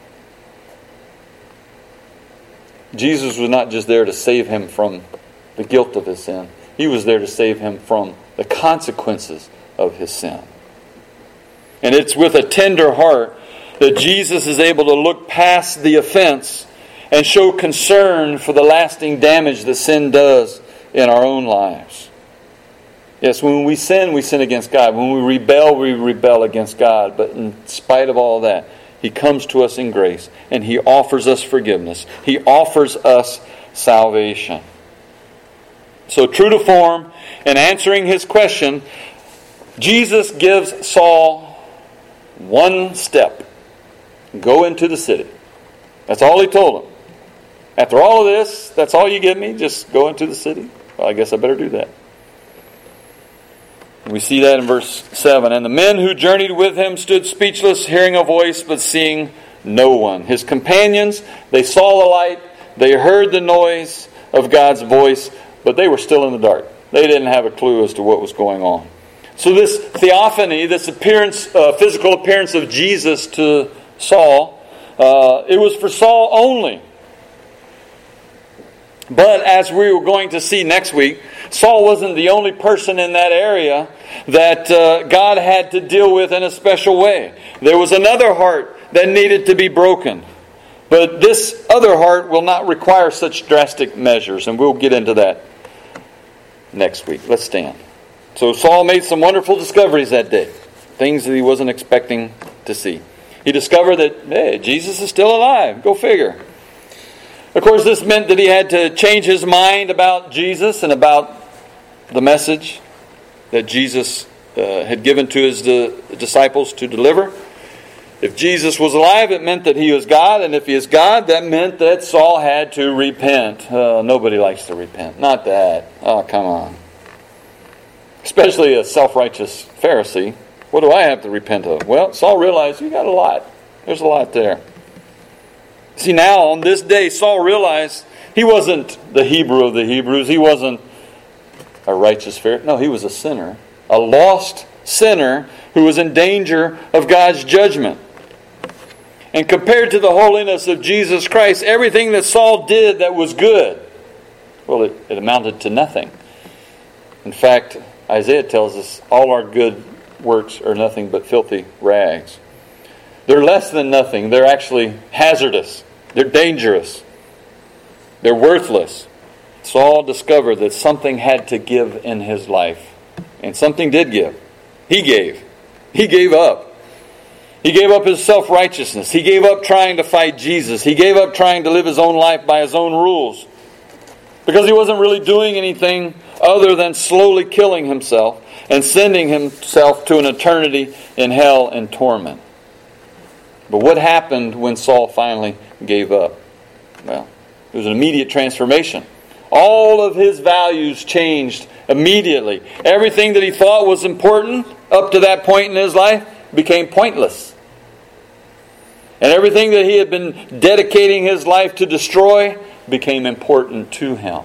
S1: Jesus was not just there to save him from the guilt of his sin. He was there to save him from the consequences of his sin. And it's with a tender heart that Jesus is able to look past the offense and show concern for the lasting damage that sin does in our own lives. Yes, when we sin, we sin against God. When we rebel, we rebel against God. But in spite of all that, He comes to us in grace and He offers us forgiveness. He offers us salvation. So true to form, in answering his question, Jesus gives Saul one step. Go into the city. That's all He told him. After all of this, that's all you give me? Just go into the city? Well, I guess I better do that. We see that in verse seven. And the men who journeyed with him stood speechless, hearing a voice, but seeing no one. His companions, they saw the light, they heard the noise of God's voice, but they were still in the dark. They didn't have a clue as to what was going on. So this theophany, this appearance, uh, physical appearance of Jesus to Saul, uh, it was for Saul only. But as we were going to see next week, Saul wasn't the only person in that area that uh, God had to deal with in a special way. There was another heart that needed to be broken. But this other heart will not require such drastic measures, and we'll get into that next week. Let's stand. So Saul made some wonderful discoveries that day, things that he wasn't expecting to see. He discovered that, hey, Jesus is still alive. Go figure. Of course, this meant that he had to change his mind about Jesus and about the message that Jesus uh, had given to his uh, disciples to deliver. If Jesus was alive, it meant that he was God, and if he is God, that meant that Saul had to repent. Uh, nobody likes to repent. Not that. Oh, come on. Especially a self-righteous Pharisee. What do I have to repent of? Well, Saul realized, you got a lot. There's a lot there. See, now, on this day, Saul realized he wasn't the Hebrew of the Hebrews. He wasn't a righteous Pharisee. No, he was a sinner. A lost sinner who was in danger of God's judgment. And compared to the holiness of Jesus Christ, everything that Saul did that was good, well, it, it amounted to nothing. In fact, Isaiah tells us all our good works are nothing but filthy rags. They're less than nothing. They're actually hazardous. They're dangerous. They're worthless. Saul discovered that something had to give in his life. And something did give. He gave. He gave up. He gave up his self-righteousness. He gave up trying to fight Jesus. He gave up trying to live his own life by his own rules. Because he wasn't really doing anything other than slowly killing himself and sending himself to an eternity in hell and torment. But what happened when Saul finally gave up? Well, it was an immediate transformation. All of his values changed immediately. Everything that he thought was important up to that point in his life became pointless. And everything that he had been dedicating his life to destroy became important to him.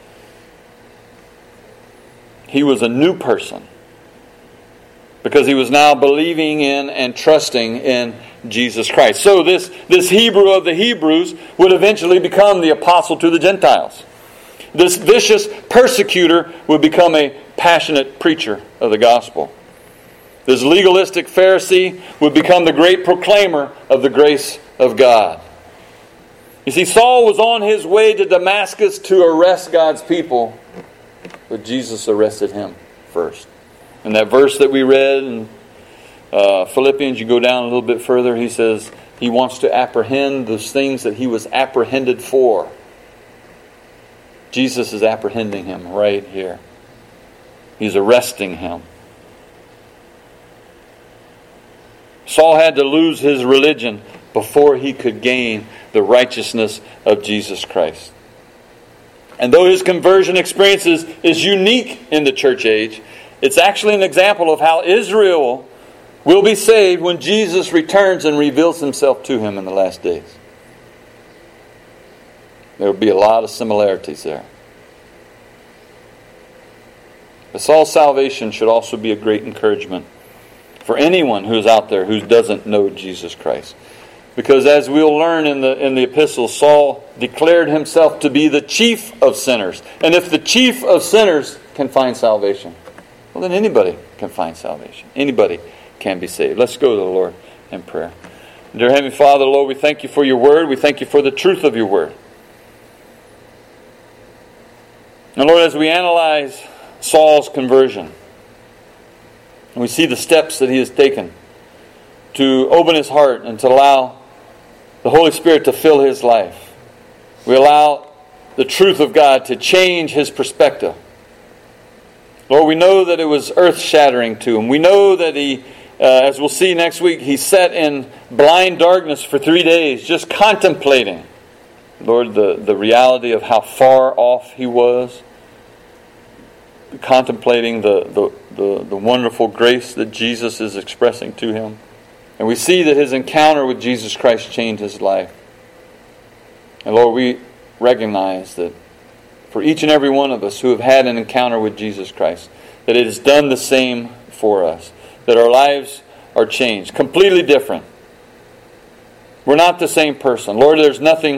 S1: He was a new person because he was now believing in and trusting in Jesus Christ. So this, this Hebrew of the Hebrews would eventually become the apostle to the Gentiles. This vicious persecutor would become a passionate preacher of the gospel. This legalistic Pharisee would become the great proclaimer of the grace of God. You see, Saul was on his way to Damascus to arrest God's people, but Jesus arrested him first. And that verse that we read in uh, Philippians, you go down a little bit further, he says he wants to apprehend those things that he was apprehended for. Jesus is apprehending him right here. He's arresting him. Saul had to lose his religion before he could gain the righteousness of Jesus Christ. And though his conversion experience is, is unique in the church age, it's actually an example of how Israel will be saved when Jesus returns and reveals himself to him in the last days. There will be a lot of similarities there. But Saul's salvation should also be a great encouragement for anyone who is out there who doesn't know Jesus Christ. Because as we'll learn in the in the epistles, Saul declared himself to be the chief of sinners. And if the chief of sinners can find salvation, well, then anybody can find salvation. Anybody can be saved. Let's go to the Lord in prayer. Dear Heavenly Father, Lord, we thank you for your word. We thank you for the truth of your word. And Lord, as we analyze Saul's conversion, and we see the steps that he has taken to open his heart and to allow the Holy Spirit to fill his life. We allow the truth of God to change his perspective. Lord, we know that it was earth-shattering to him. We know that he, uh, as we'll see next week, he sat in blind darkness for three days, just contemplating, Lord, the, the reality of how far off he was, contemplating the, the, the, the wonderful grace that Jesus is expressing to him. And we see that his encounter with Jesus Christ changed his life. And Lord, we recognize that for each and every one of us who have had an encounter with Jesus Christ, that it has done the same for us. That our lives are changed, completely different. We're not the same person. Lord, there's nothing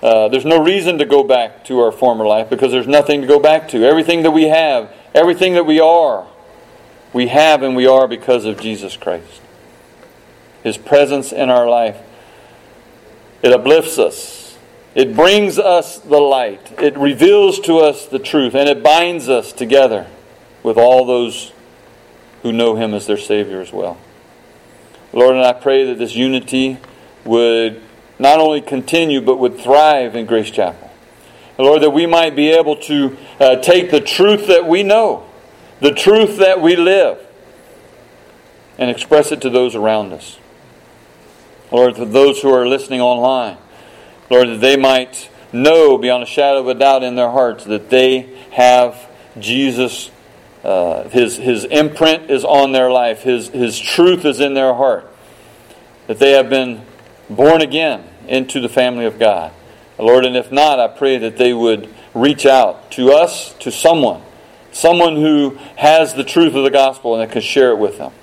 S1: uh, there's no reason to go back to our former life because there's nothing to go back to. Everything that we have, everything that we are, we have and we are because of Jesus Christ. His presence in our life, it uplifts us. It brings us the light. It reveals to us the truth, and it binds us together with all those who know Him as their Savior as well. Lord, and I pray that this unity would not only continue, but would thrive in Grace Chapel. And Lord, that we might be able to uh, take the truth that we know, the truth that we live, and express it to those around us. Lord, for those who are listening online, Lord, that they might know beyond a shadow of a doubt in their hearts that they have Jesus. Uh, his His imprint is on their life. His His truth is in their heart. That they have been born again into the family of God. Lord, and if not, I pray that they would reach out to us, to someone. Someone who has the truth of the gospel and that can share it with them.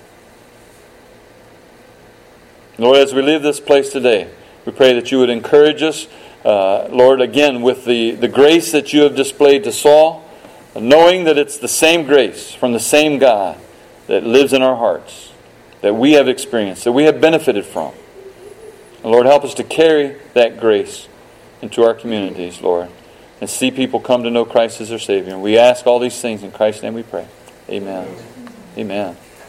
S1: Lord, as we leave this place today, we pray that you would encourage us, uh, Lord, again, with the, the grace that you have displayed to Saul, knowing that it's the same grace from the same God that lives in our hearts, that we have experienced, that we have benefited from. And Lord, help us to carry that grace into our communities, Lord, and see people come to know Christ as their Savior. And we ask all these things in Christ's name we pray. Amen. Amen.